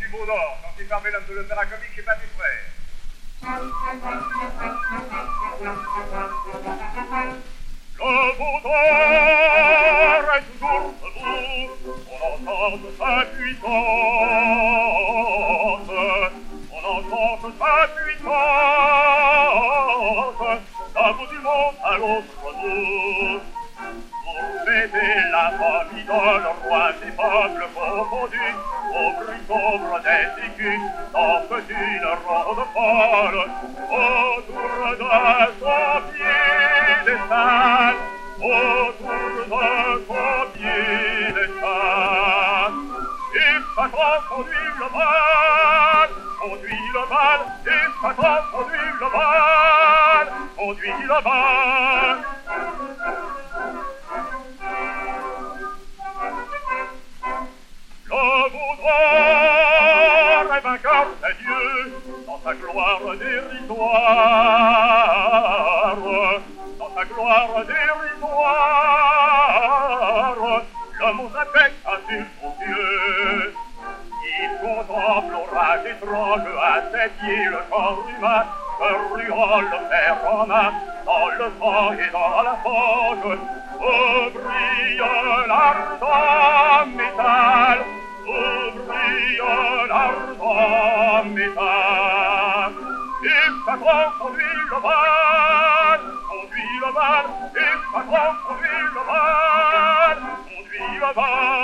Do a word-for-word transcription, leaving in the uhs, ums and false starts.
Baudor, quand il fermait l'homme de l'opéra comique chez Papi Frère. Le Baudor est toujours debout, on entend sa puissance, on entend sa puissance, d'un bout du monde à l'autre bout. Pour fêter la famille de le roi des peuples confondus, au bruit sombre des écus, danse une ronde folle, autour de son piédestal, autour de son piédestal. Et Satan conduit le bal, conduit le bal, et Satan conduit le bal, conduit le bal. Le Baudor est vainqueur des dieux dans sa gloire dérisoire, dans sa gloire dérisoire. Le monde affecte sur son Dieu. Il contemple l'orage étrange à ses pieds le corps humain, que ruant le fer en main, dans le sang et dans la fange. Oh, brille l'ardent métal, oh, brille l'ardent métal. Et Satan conduit le bal, conduit le bal, et Satan conduit le bal, conduit le bal.